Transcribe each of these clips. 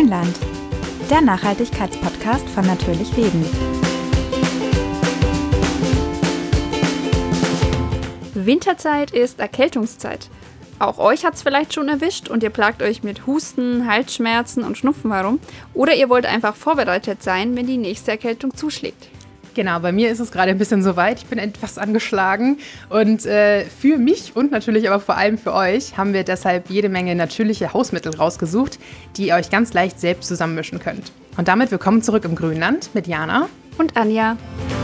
Grünland, der Nachhaltigkeitspodcast von Natürlich Leben. Winterzeit ist Erkältungszeit. Auch euch hat's vielleicht schon erwischt und ihr plagt euch mit Husten, Halsschmerzen und Schnupfen herum. Oder ihr wollt einfach vorbereitet sein, wenn die nächste Erkältung zuschlägt. Genau, bei mir ist es gerade ein bisschen soweit. Ich bin etwas angeschlagen und für mich und natürlich aber vor allem für euch haben wir deshalb jede Menge natürliche Hausmittel rausgesucht, die ihr euch ganz leicht selbst zusammenmischen könnt. Und damit willkommen zurück im Grünland mit Jana und Anja.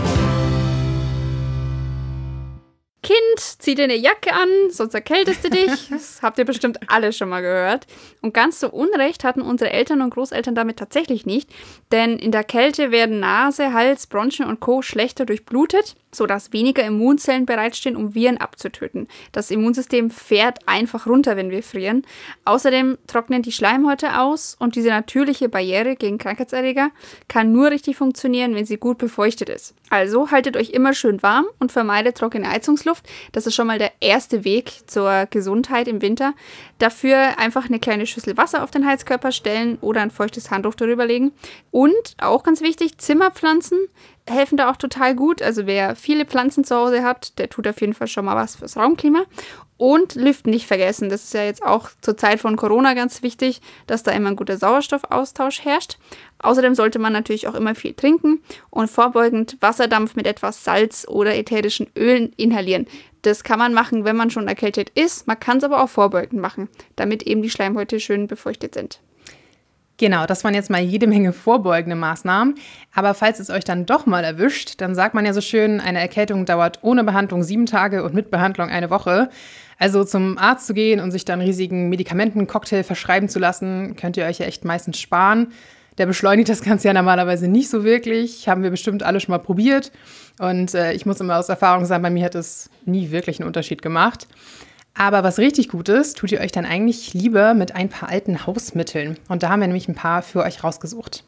Kind, zieh dir eine Jacke an, sonst erkältest du dich. Das habt ihr bestimmt alle schon mal gehört. Und ganz so Unrecht hatten unsere Eltern und Großeltern damit tatsächlich nicht. Denn in der Kälte werden Nase, Hals, Bronchien und Co. schlechter durchblutet, sodass weniger Immunzellen bereitstehen, um Viren abzutöten. Das Immunsystem fährt einfach runter, wenn wir frieren. Außerdem trocknen die Schleimhäute aus und diese natürliche Barriere gegen Krankheitserreger kann nur richtig funktionieren, wenn sie gut befeuchtet ist. Also haltet euch immer schön warm und vermeidet trockene Heizungsluft. Das ist schon mal der erste Weg zur Gesundheit im Winter. Dafür einfach eine kleine Schüssel Wasser auf den Heizkörper stellen oder ein feuchtes Handtuch darüber legen. Und auch ganz wichtig, Zimmerpflanzen helfen da auch total gut. Also wer viele Pflanzen zu Hause hat, der tut auf jeden Fall schon mal was fürs Raumklima. Und Lüften nicht vergessen. Das ist ja jetzt auch zur Zeit von Corona ganz wichtig, dass da immer ein guter Sauerstoffaustausch herrscht. Außerdem sollte man natürlich auch immer viel trinken und vorbeugend Wasserdampf mit etwas Salz oder ätherischen Ölen inhalieren. Das kann man machen, wenn man schon erkältet ist. Man kann es aber auch vorbeugend machen, damit eben die Schleimhäute schön befeuchtet sind. Genau, das waren jetzt mal jede Menge vorbeugende Maßnahmen. Aber falls es euch dann doch mal erwischt, dann sagt man ja so schön, eine Erkältung dauert ohne Behandlung 7 Tage und mit Behandlung 1 Woche. Also zum Arzt zu gehen und sich dann riesigen Medikamentencocktail verschreiben zu lassen, könnt ihr euch ja echt meistens sparen. Der beschleunigt das Ganze ja normalerweise nicht so wirklich. Haben wir bestimmt alle schon mal probiert. Und ich muss immer aus Erfahrung sagen, bei mir hat es nie wirklich einen Unterschied gemacht. Aber was richtig gut ist, tut ihr euch dann eigentlich lieber mit ein paar alten Hausmitteln. Und da haben wir nämlich ein paar für euch rausgesucht.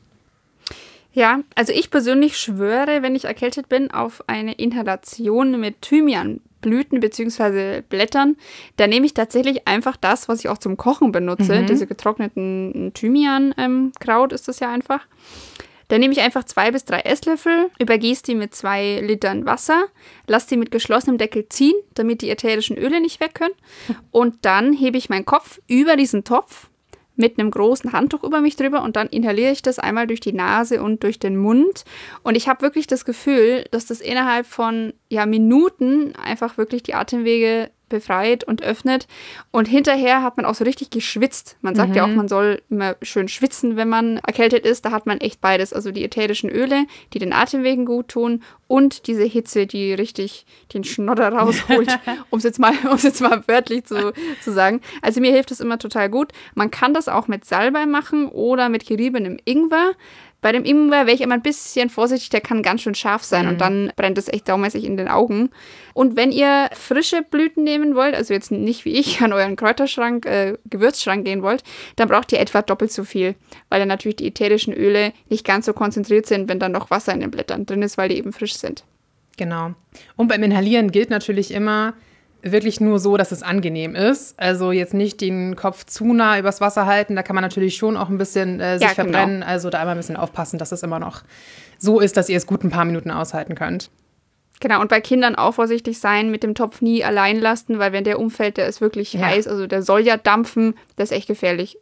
Ja, also ich persönlich schwöre, wenn ich erkältet bin, auf eine Inhalation mit Thymianblüten bzw. Blättern. Da nehme ich tatsächlich einfach das, was ich auch zum Kochen benutze. Diese getrockneten Thymiankraut ist das ja einfach. Da nehme ich einfach 2 bis 3 Esslöffel, übergieße die mit 2 Litern Wasser, lasse die mit geschlossenem Deckel ziehen, damit die ätherischen Öle nicht weg können. Und dann hebe ich meinen Kopf über diesen Topf mit einem großen Handtuch über mich drüber und dann inhaliere ich das einmal durch die Nase und durch den Mund. Und ich habe wirklich das Gefühl, dass das innerhalb von Minuten einfach wirklich die Atemwege befreit und öffnet. Und hinterher hat man auch so richtig geschwitzt. Man sagt ja auch, man soll immer schön schwitzen, wenn man erkältet ist. Da hat man echt beides. Also die ätherischen Öle, die den Atemwegen gut tun und diese Hitze, die richtig den Schnodder rausholt, um es jetzt mal wörtlich zu sagen. Also mir hilft das immer total gut. Man kann das auch mit Salbei machen oder mit geriebenem Ingwer. Bei dem Ingwer wäre ich immer ein bisschen vorsichtig, der kann ganz schön scharf sein und dann brennt es echt saumäßig in den Augen. Und wenn ihr frische Blüten nehmen wollt, also jetzt nicht wie ich an euren Kräuterschrank, Gewürzschrank gehen wollt, dann braucht ihr etwa doppelt so viel, weil dann natürlich die ätherischen Öle nicht ganz so konzentriert sind, wenn dann noch Wasser in den Blättern drin ist, weil die eben frisch sind. Genau. Und beim Inhalieren gilt natürlich immer wirklich nur so, dass es angenehm ist. Also jetzt nicht den Kopf zu nah übers Wasser halten. Da kann man natürlich schon auch ein bisschen sich verbrennen. Also da einmal ein bisschen aufpassen, dass es immer noch so ist, dass ihr es gut ein paar Minuten aushalten könnt. Genau, und bei Kindern auch vorsichtig sein, mit dem Topf nie allein lassen, weil wenn der umfällt, der ist wirklich heiß. Also der soll ja dampfen. Das ist echt gefährlich.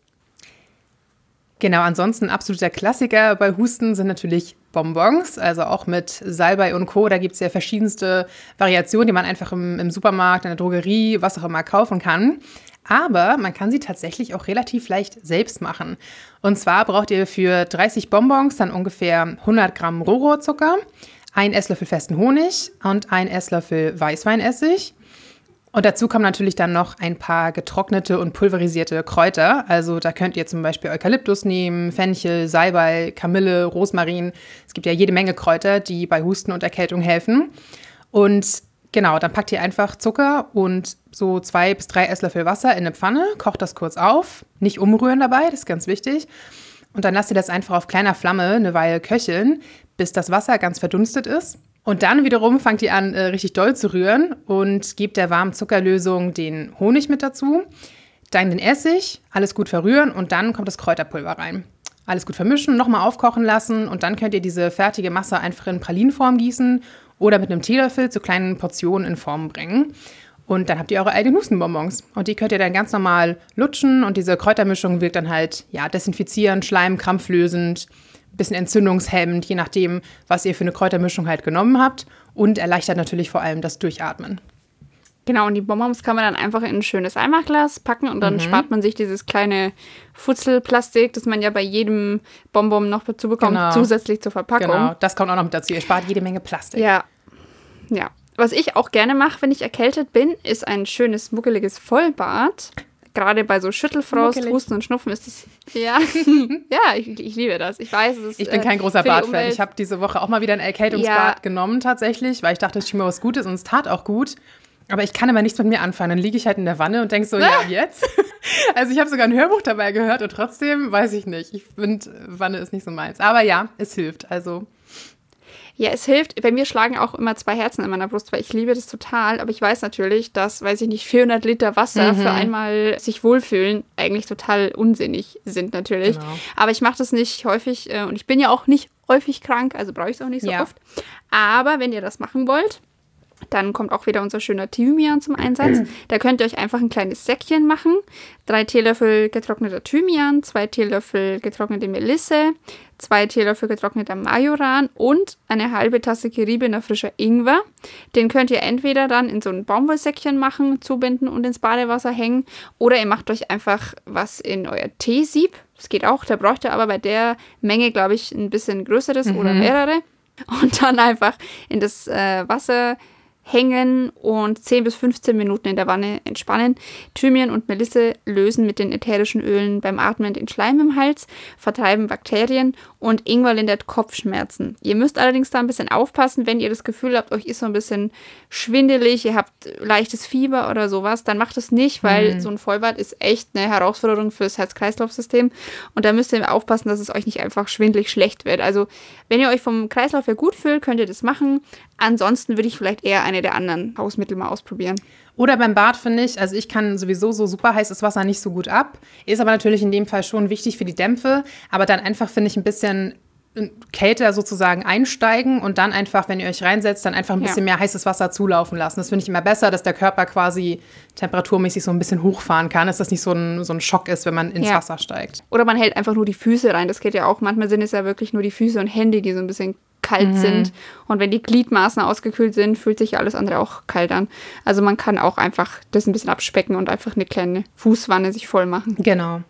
Genau, ansonsten ein absoluter Klassiker bei Husten sind natürlich Bonbons, also auch mit Salbei und Co. Da gibt es ja verschiedenste Variationen, die man einfach im Supermarkt, in der Drogerie, was auch immer kaufen kann. Aber man kann sie tatsächlich auch relativ leicht selbst machen. Und zwar braucht ihr für 30 Bonbons dann ungefähr 100 Gramm Rohrzucker, 1 Esslöffel festen Honig und 1 Esslöffel Weißweinessig. Und dazu kommen natürlich dann noch ein paar getrocknete und pulverisierte Kräuter. Also da könnt ihr zum Beispiel Eukalyptus nehmen, Fenchel, Salbei, Kamille, Rosmarin. Es gibt ja jede Menge Kräuter, die bei Husten und Erkältung helfen. Und genau, dann packt ihr einfach Zucker und so 2 bis 3 Esslöffel Wasser in eine Pfanne, kocht das kurz auf, nicht umrühren dabei, das ist ganz wichtig. Und dann lasst ihr das einfach auf kleiner Flamme eine Weile köcheln, bis das Wasser ganz verdunstet ist. Und dann wiederum fangt ihr an, richtig doll zu rühren und gebt der warmen Zuckerlösung den Honig mit dazu, dann den Essig, alles gut verrühren und dann kommt das Kräuterpulver rein. Alles gut vermischen, nochmal aufkochen lassen und dann könnt ihr diese fertige Masse einfach in Pralinenform gießen oder mit einem Teelöffel zu kleinen Portionen in Form bringen. Und dann habt ihr eure eigenen Hustenbonbons. Und die könnt ihr dann ganz normal lutschen und diese Kräutermischung wirkt dann halt desinfizierend, Schleim, krampflösend, bisschen entzündungshemmend, je nachdem, was ihr für eine Kräutermischung halt genommen habt und erleichtert natürlich vor allem das Durchatmen. Genau, und die Bonbons kann man dann einfach in ein schönes Eimerglas packen und dann spart man sich dieses kleine Futzelplastik, das man ja bei jedem Bonbon noch dazu bekommt, zusätzlich zur Verpackung. Genau, das kommt auch noch mit dazu. Ihr spart jede Menge Plastik. Ja. Was ich auch gerne mache, wenn ich erkältet bin, ist ein schönes, muckeliges Vollbad. Gerade bei so Schüttelfrost, Husten und Schnupfen ist das, ich liebe das. Ich weiß, es ist Ich bin kein großer Badfan. Ich habe diese Woche auch mal wieder ein Erkältungsbad genommen tatsächlich, weil ich dachte, ich tue mir was Gutes und es tat auch gut. Aber ich kann immer nichts mit mir anfangen. Dann liege ich halt in der Wanne und denke so, jetzt? Also ich habe sogar ein Hörbuch dabei gehört und trotzdem weiß ich nicht. Ich finde, Wanne ist nicht so meins. Aber ja, es hilft. Also ja, es hilft. Bei mir schlagen auch immer 2 Herzen in meiner Brust, weil ich liebe das total. Aber ich weiß natürlich, dass, 400 Liter Wasser für einmal sich wohlfühlen eigentlich total unsinnig sind natürlich. Genau. Aber ich mache das nicht häufig und ich bin ja auch nicht häufig krank, also brauche ich es auch nicht so oft. Aber wenn ihr das machen wollt, dann kommt auch wieder unser schöner Thymian zum Einsatz. Da könnt ihr euch einfach ein kleines Säckchen machen. 3 Teelöffel getrockneter Thymian, 2 Teelöffel getrocknete Melisse, 2 Teelöffel getrockneter Majoran und eine halbe Tasse geriebener frischer Ingwer. Den könnt ihr entweder dann in so ein Baumwollsäckchen machen, zubinden und ins Badewasser hängen. Oder ihr macht euch einfach was in euer Teesieb. Das geht auch, da braucht ihr aber bei der Menge, glaube ich, ein bisschen größeres oder mehrere. Und dann einfach in das Wasser hängen und 10 bis 15 Minuten in der Wanne entspannen. Thymian und Melisse lösen mit den ätherischen Ölen beim Atmen den Schleim im Hals, vertreiben Bakterien und Ingwer lindert Kopfschmerzen. Ihr müsst allerdings da ein bisschen aufpassen, wenn ihr das Gefühl habt, euch ist so ein bisschen schwindelig, ihr habt leichtes Fieber oder sowas, dann macht es nicht, weil so ein Vollbad ist echt eine Herausforderung fürs Herz-Kreislauf-System und da müsst ihr aufpassen, dass es euch nicht einfach schwindelig schlecht wird. Also wenn ihr euch vom Kreislauf her gut fühlt, könnt ihr das machen. Ansonsten würde ich vielleicht eher eine der anderen Hausmittel mal ausprobieren. Oder beim Bad finde ich, also ich kann sowieso so super heißes Wasser nicht so gut ab. Ist aber natürlich in dem Fall schon wichtig für die Dämpfe. Aber dann einfach, finde ich, ein bisschen kälter sozusagen einsteigen und dann einfach, wenn ihr euch reinsetzt, dann einfach ein bisschen mehr heißes Wasser zulaufen lassen. Das finde ich immer besser, dass der Körper quasi temperaturmäßig so ein bisschen hochfahren kann, dass das nicht so ein Schock ist, wenn man ins Wasser steigt. Oder man hält einfach nur die Füße rein. Das geht ja auch. Manchmal sind es ja wirklich nur die Füße und Hände, die so ein bisschen kalt sind. Und wenn die Gliedmaßen ausgekühlt sind, fühlt sich alles andere auch kalt an. Also man kann auch einfach das ein bisschen abspecken und einfach eine kleine Fußwanne sich voll machen. Genau.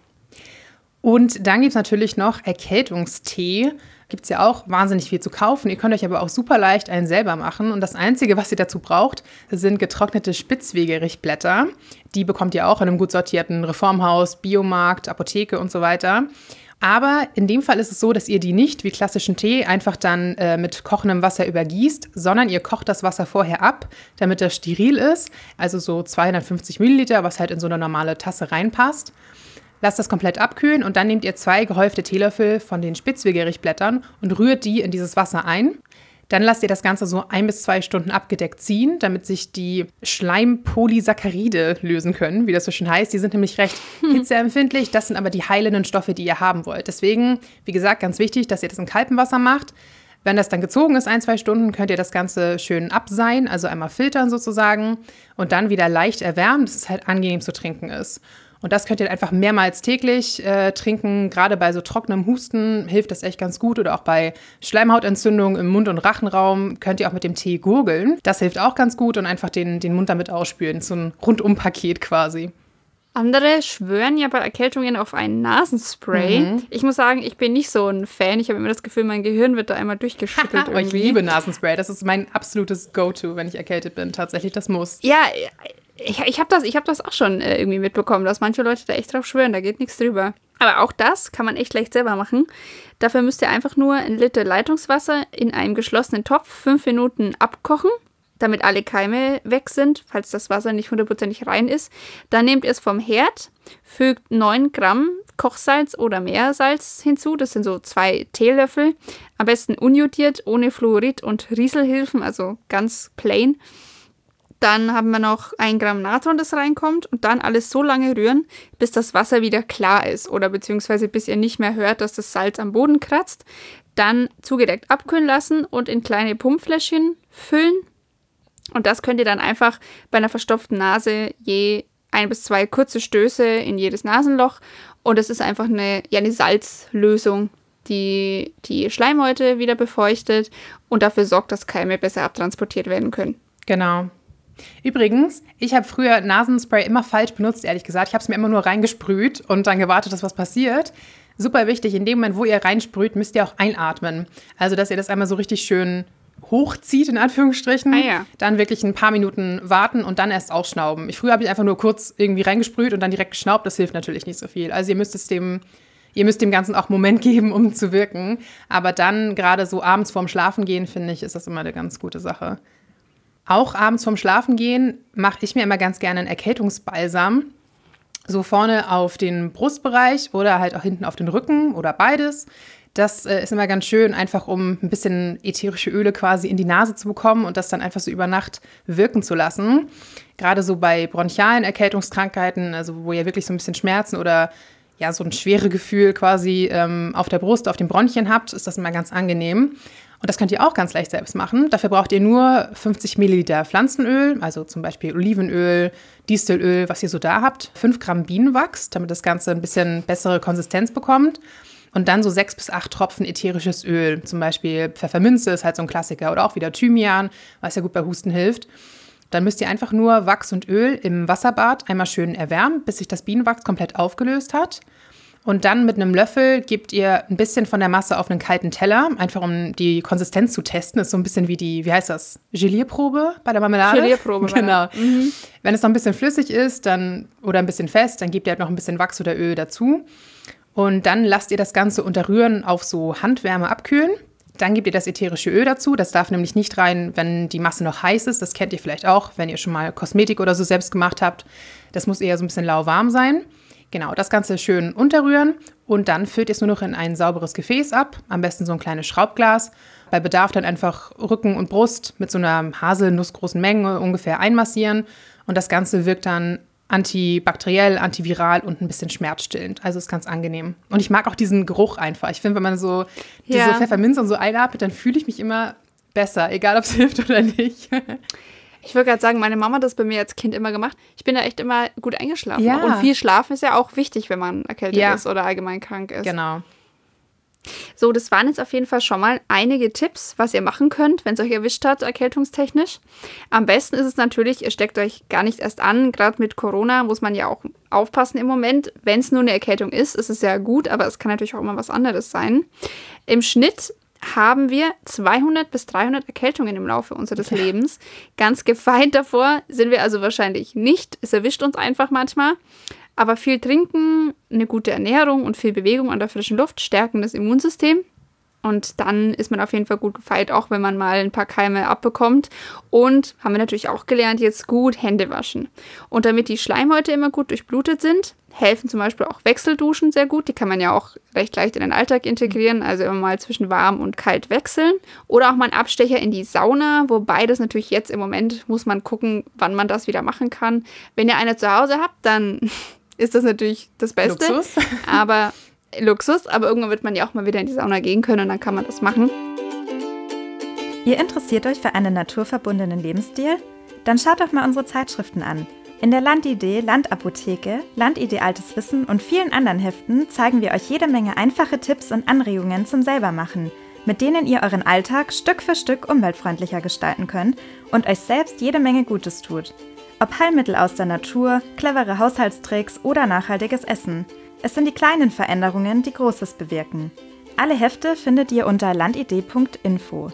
Und dann gibt es natürlich noch Erkältungstee. Gibt es ja auch wahnsinnig viel zu kaufen. Ihr könnt euch aber auch super leicht einen selber machen. Und das Einzige, was ihr dazu braucht, sind getrocknete Spitzwegerichblätter. Die bekommt ihr auch in einem gut sortierten Reformhaus, Biomarkt, Apotheke und so weiter. Aber in dem Fall ist es so, dass ihr die nicht wie klassischen Tee einfach dann mit kochendem Wasser übergießt, sondern ihr kocht das Wasser vorher ab, damit das steril ist. Also so 250 Milliliter, was halt in so eine normale Tasse reinpasst. Lasst das komplett abkühlen und dann nehmt ihr 2 gehäufte Teelöffel von den Spitzwegerichblättern und rührt die in dieses Wasser ein. Dann lasst ihr das Ganze so 1 bis 2 Stunden abgedeckt ziehen, damit sich die Schleimpolysaccharide lösen können, wie das so schön heißt. Die sind nämlich recht hitzeempfindlich. Das sind aber die heilenden Stoffe, die ihr haben wollt. Deswegen, wie gesagt, ganz wichtig, dass ihr das in kaltem Wasser macht. Wenn das dann gezogen ist, 1, 2 Stunden, könnt ihr das Ganze schön abseihen, also einmal filtern sozusagen und dann wieder leicht erwärmen, dass es halt angenehm zu trinken ist. Und das könnt ihr einfach mehrmals täglich trinken. Gerade bei so trockenem Husten hilft das echt ganz gut. Oder auch bei Schleimhautentzündung im Mund- und Rachenraum könnt ihr auch mit dem Tee gurgeln. Das hilft auch ganz gut und einfach den Mund damit ausspülen. So ein Rundumpaket quasi. Andere schwören ja bei Erkältungen auf ein Nasenspray. Ich muss sagen, ich bin nicht so ein Fan. Ich habe immer das Gefühl, mein Gehirn wird da einmal durchgeschüttelt irgendwie. Ich liebe Nasenspray. Das ist mein absolutes Go-To, wenn ich erkältet bin. Tatsächlich, das muss. Ja, ich hab das auch schon irgendwie mitbekommen, dass manche Leute da echt drauf schwören, da geht nichts drüber. Aber auch das kann man echt leicht selber machen. Dafür müsst ihr einfach nur 1 Liter Leitungswasser in einem geschlossenen Topf 5 Minuten abkochen, damit alle Keime weg sind, falls das Wasser nicht 100% rein ist. Dann nehmt ihr es vom Herd, fügt 9 Gramm Kochsalz oder Meersalz hinzu, das sind so 2 Teelöffel. Am besten unjodiert, ohne Fluorid und Rieselhilfen, also ganz plain. Dann haben wir noch 1 Gramm Natron, das reinkommt und dann alles so lange rühren, bis das Wasser wieder klar ist oder beziehungsweise bis ihr nicht mehr hört, dass das Salz am Boden kratzt. Dann zugedeckt abkühlen lassen und in kleine Pumpfläschchen füllen. Und das könnt ihr dann einfach bei einer verstopften Nase je 1 bis 2 kurze Stöße in jedes Nasenloch. Und es ist einfach eine Salzlösung, die die Schleimhäute wieder befeuchtet und dafür sorgt, dass Keime besser abtransportiert werden können. Genau. Übrigens, ich habe früher Nasenspray immer falsch benutzt, ehrlich gesagt. Ich habe es mir immer nur reingesprüht und dann gewartet, dass was passiert. Super wichtig, in dem Moment, wo ihr reinsprüht, müsst ihr auch einatmen. Also, dass ihr das einmal so richtig schön hochzieht, in Anführungsstrichen. Dann wirklich ein paar Minuten warten und dann erst ausschnauben. Früher habe ich einfach nur kurz irgendwie reingesprüht und dann direkt geschnaubt. Das hilft natürlich nicht so viel. Also, ihr müsst dem Ganzen auch einen Moment geben, um zu wirken. Aber dann, gerade so abends vorm Schlafengehen, finde ich, ist das immer eine ganz gute Sache. Auch abends vorm Schlafengehen mache ich mir immer ganz gerne einen Erkältungsbalsam. So vorne auf den Brustbereich oder halt auch hinten auf den Rücken oder beides. Das ist immer ganz schön, einfach um ein bisschen ätherische Öle quasi in die Nase zu bekommen und das dann einfach so über Nacht wirken zu lassen. Gerade so bei bronchialen Erkältungskrankheiten, also wo ihr wirklich so ein bisschen Schmerzen oder ja so ein schweres Gefühl quasi auf der Brust, auf den Bronchien habt, ist das immer ganz angenehm. Und das könnt ihr auch ganz leicht selbst machen. Dafür braucht ihr nur 50 Milliliter Pflanzenöl, also zum Beispiel Olivenöl, Distelöl, was ihr so da habt. 5 Gramm Bienenwachs, damit das Ganze ein bisschen bessere Konsistenz bekommt. Und dann so 6 bis 8 Tropfen ätherisches Öl. Zum Beispiel Pfefferminze ist halt so ein Klassiker. Oder auch wieder Thymian, was ja gut bei Husten hilft. Dann müsst ihr einfach nur Wachs und Öl im Wasserbad einmal schön erwärmen, bis sich das Bienenwachs komplett aufgelöst hat. Und dann mit einem Löffel gebt ihr ein bisschen von der Masse auf einen kalten Teller, einfach um die Konsistenz zu testen. Das ist so ein bisschen wie die, wie heißt das, Gelierprobe bei der Marmelade? Gelierprobe. Genau. Wenn es noch ein bisschen flüssig ist oder ein bisschen fest, dann gebt ihr halt noch ein bisschen Wachs oder Öl dazu. Und dann lasst ihr das Ganze unter Rühren auf so Handwärme abkühlen. Dann gebt ihr das ätherische Öl dazu. Das darf nämlich nicht rein, wenn die Masse noch heiß ist. Das kennt ihr vielleicht auch, wenn ihr schon mal Kosmetik oder so selbst gemacht habt. Das muss eher so ein bisschen lauwarm sein. Genau, das Ganze schön unterrühren und dann füllt ihr es nur noch in ein sauberes Gefäß ab. Am besten so ein kleines Schraubglas. Bei Bedarf dann einfach Rücken und Brust mit so einer haselnussgroßen Menge ungefähr einmassieren. Und das Ganze wirkt dann antibakteriell, antiviral und ein bisschen schmerzstillend. Also ist ganz angenehm. Und ich mag auch diesen Geruch einfach. Ich finde, wenn man so diese Pfefferminze und so einatmet, dann fühle ich mich immer besser, egal ob es hilft oder nicht. Ich würde gerade sagen, meine Mama hat das bei mir als Kind immer gemacht. Ich bin da echt immer gut eingeschlafen. Ja. Und viel Schlafen ist ja auch wichtig, wenn man erkältet ist oder allgemein krank ist. Genau. So, das waren jetzt auf jeden Fall schon mal einige Tipps, was ihr machen könnt, wenn es euch erwischt hat, erkältungstechnisch. Am besten ist es natürlich, ihr steckt euch gar nicht erst an. Gerade mit Corona muss man ja auch aufpassen im Moment. Wenn es nur eine Erkältung ist es ja gut, aber es kann natürlich auch immer was anderes sein. Im Schnitt haben wir 200 bis 300 Erkältungen im Laufe unseres Lebens. Ganz gefeit davor sind wir also wahrscheinlich nicht. Es erwischt uns einfach manchmal. Aber viel trinken, eine gute Ernährung und viel Bewegung an der frischen Luft stärken das Immunsystem. Und dann ist man auf jeden Fall gut gefeit, auch wenn man mal ein paar Keime abbekommt. Und haben wir natürlich auch gelernt, jetzt gut Hände waschen. Und damit die Schleimhäute immer gut durchblutet sind, helfen zum Beispiel auch Wechselduschen sehr gut. Die kann man ja auch recht leicht in den Alltag integrieren, also immer mal zwischen warm und kalt wechseln. Oder auch mal einen Abstecher in die Sauna, wobei das natürlich jetzt im Moment muss man gucken, wann man das wieder machen kann. Wenn ihr eine zu Hause habt, dann ist das natürlich das Beste. Luxus, aber irgendwann wird man ja auch mal wieder in die Sauna gehen können und dann kann man das machen. Ihr interessiert euch für einen naturverbundenen Lebensstil? Dann schaut doch mal unsere Zeitschriften an. In der Landidee, Landapotheke, Landidee Altes Wissen und vielen anderen Heften zeigen wir euch jede Menge einfache Tipps und Anregungen zum Selbermachen, mit denen ihr euren Alltag Stück für Stück umweltfreundlicher gestalten könnt und euch selbst jede Menge Gutes tut. Ob Heilmittel aus der Natur, clevere Haushaltstricks oder nachhaltiges Essen. Es sind die kleinen Veränderungen, die Großes bewirken. Alle Hefte findet ihr unter landidee.info.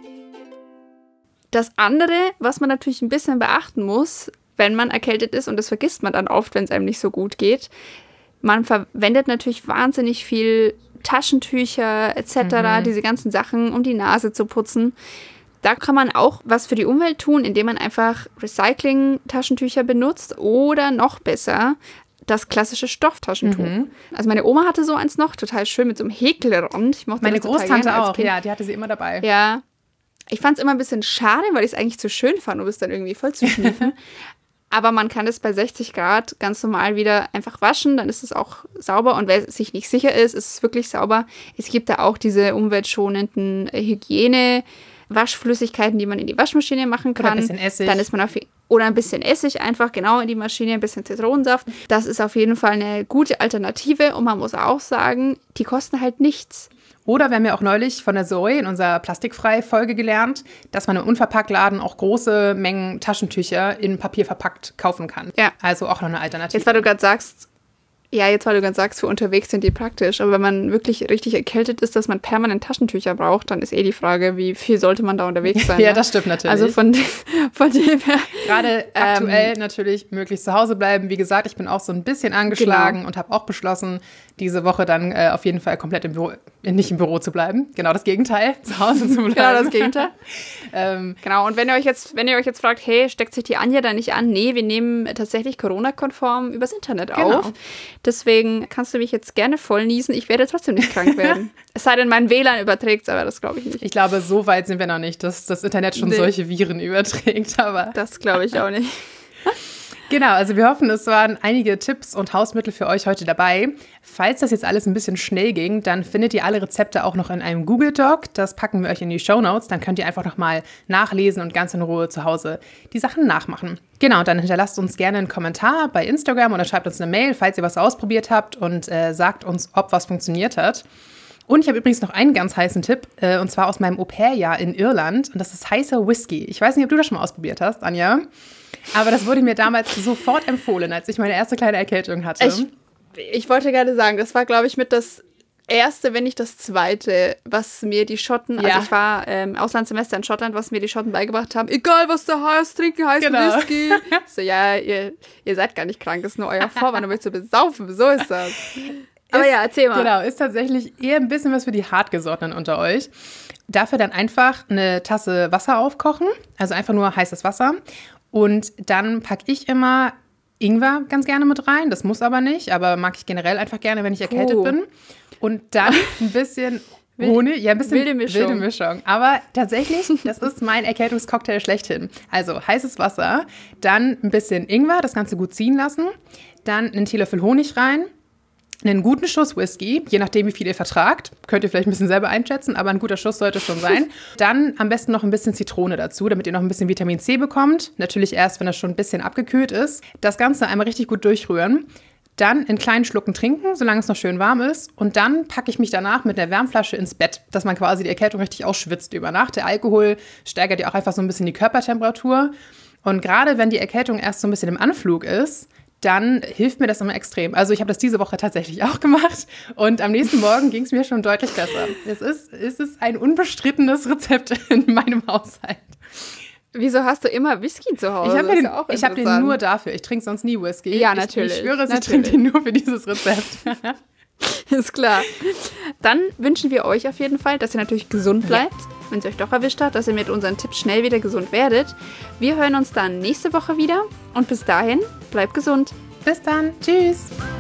Das andere, was man natürlich ein bisschen beachten muss, wenn man erkältet ist, und das vergisst man dann oft, wenn es einem nicht so gut geht, man verwendet natürlich wahnsinnig viel Taschentücher etc., diese ganzen Sachen, um die Nase zu putzen. Da kann man auch was für die Umwelt tun, indem man einfach Recycling-Taschentücher benutzt oder noch besser das klassische Stofftaschentuch. Also meine Oma hatte so eins noch, total schön mit so einem Häkelrand. Ich mochte meine das total Großtante gerne als auch, Kind. ja, die hatte sie immer dabei. Ja, Ich fand es immer ein bisschen schade, weil ich es eigentlich zu schön fand, um es dann irgendwie voll zu schniefen. Aber man kann es bei 60 Grad ganz normal wieder einfach waschen, dann ist es auch sauber. Und wer sich nicht sicher ist, ist es wirklich sauber. Es gibt da auch diese umweltschonenden Hygiene-Waschflüssigkeiten, die man in die Waschmaschine machen kann. Oder ein bisschen Essig. Dann ist man oder ein bisschen Essig einfach, genau, in die Maschine, ein bisschen Zitronensaft. Das ist auf jeden Fall eine gute Alternative. Und man muss auch sagen, die kosten halt nichts. Oder wir haben ja auch neulich von der Zoe in unserer Plastikfrei-Folge gelernt, dass man im Unverpacktladen auch große Mengen Taschentücher in Papier verpackt kaufen kann. Ja. Also auch noch eine Alternative. Jetzt, weil du gerade sagst, für unterwegs sind die praktisch. Aber wenn man wirklich richtig erkältet ist, dass man permanent Taschentücher braucht, dann ist die Frage, wie viel sollte man da unterwegs sein? Ja, ne? das stimmt natürlich. Also von dem her. Gerade aktuell natürlich möglichst zu Hause bleiben. Wie gesagt, ich bin auch so ein bisschen angeschlagen und habe auch beschlossen, diese Woche dann auf jeden Fall komplett nicht im Büro zu bleiben. Genau das Gegenteil, zu Hause zu bleiben. Genau das Gegenteil. Genau, und wenn ihr euch jetzt fragt, hey, steckt sich die Anja da nicht an? Nee, wir nehmen tatsächlich Corona-konform übers Internet auf. Deswegen kannst du mich jetzt gerne voll niesen. Ich werde trotzdem nicht krank werden. Es sei denn, mein WLAN überträgt, aber das glaube ich nicht. Ich glaube, so weit sind wir noch nicht, dass das Internet schon solche Viren überträgt. Aber das glaube ich auch nicht. Genau, also wir hoffen, es waren einige Tipps und Hausmittel für euch heute dabei. Falls das jetzt alles ein bisschen schnell ging, dann findet ihr alle Rezepte auch noch in einem Google Doc. Das packen wir euch in die Shownotes. Dann könnt ihr einfach nochmal nachlesen und ganz in Ruhe zu Hause die Sachen nachmachen. Genau, dann hinterlasst uns gerne einen Kommentar bei Instagram oder schreibt uns eine Mail, falls ihr was ausprobiert habt und sagt uns, ob was funktioniert hat. Und ich habe übrigens noch einen ganz heißen Tipp, und zwar aus meinem Au-pair-Jahr in Irland. Und das ist heißer Whisky. Ich weiß nicht, ob du das schon mal ausprobiert hast, Anja. Aber das wurde mir damals sofort empfohlen, als ich meine erste kleine Erkältung hatte. Ich wollte gerade sagen, das war, glaube ich, mit das erste, wenn nicht das zweite, was mir die Schotten, also ich war Auslandssemester in Schottland, was mir die Schotten beigebracht haben, egal was da heißt, trinken heißen Whisky. So, ja, ihr seid gar nicht krank, das ist nur euer Vorwand, um euch zu besaufen, so ist das. Aber ja, erzähl mal. Genau, ist tatsächlich eher ein bisschen was für die Hartgesottenen unter euch. Dafür dann einfach eine Tasse Wasser aufkochen, also einfach nur heißes Wasser. Und dann packe ich immer Ingwer ganz gerne mit rein. Das muss aber nicht, aber mag ich generell einfach gerne, wenn ich erkältet bin. Und dann ein bisschen Honig, ja, ein bisschen wilde Mischung. Aber tatsächlich, das ist mein Erkältungscocktail schlechthin. Also heißes Wasser, dann ein bisschen Ingwer, das Ganze gut ziehen lassen, dann einen Teelöffel Honig rein, einen guten Schuss Whisky, je nachdem, wie viel ihr vertragt. Könnt ihr vielleicht ein bisschen selber einschätzen, aber ein guter Schuss sollte schon sein. Dann am besten noch ein bisschen Zitrone dazu, damit ihr noch ein bisschen Vitamin C bekommt. Natürlich erst, wenn das schon ein bisschen abgekühlt ist. Das Ganze einmal richtig gut durchrühren. Dann in kleinen Schlucken trinken, solange es noch schön warm ist. Und dann packe ich mich danach mit der Wärmflasche ins Bett, dass man quasi die Erkältung richtig ausschwitzt über Nacht. Der Alkohol steigert ja auch einfach so ein bisschen die Körpertemperatur. Und gerade wenn die Erkältung erst so ein bisschen im Anflug ist, dann hilft mir das immer extrem. Also ich habe das diese Woche tatsächlich auch gemacht und am nächsten Morgen ging es mir schon deutlich besser. Es ist ein unbestrittenes Rezept in meinem Haushalt. Wieso hast du immer Whisky zu Hause? Ich habe den nur dafür. Ich trinke sonst nie Whisky. Ja, natürlich. Ich schwöre, ich trinke den nur für dieses Rezept. Ist klar. Dann wünschen wir euch auf jeden Fall, dass ihr natürlich gesund bleibt, wenn es euch doch erwischt hat, dass ihr mit unseren Tipps schnell wieder gesund werdet. Wir hören uns dann nächste Woche wieder und bis dahin, bleibt gesund. Bis dann. Tschüss.